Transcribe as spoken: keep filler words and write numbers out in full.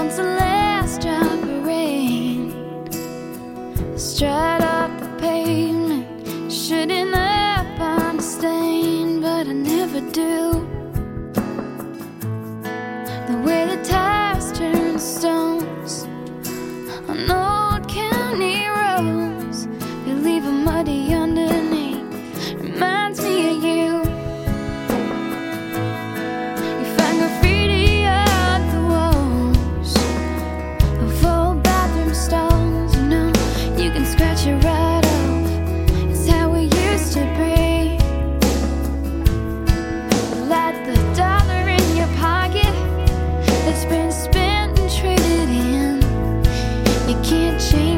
once the last drop of rain straight off the pavement. Shouldn't have understand, but I never do. The way the tires turn to stones on old county roads, they leave a muddy underneath. Reminds me of you. You find graffiti on the walls of old bathroom stalls. You know you can scratch it right off. It's how we used to be. Like the dollar in your pocket that's been spent and traded in. You can't change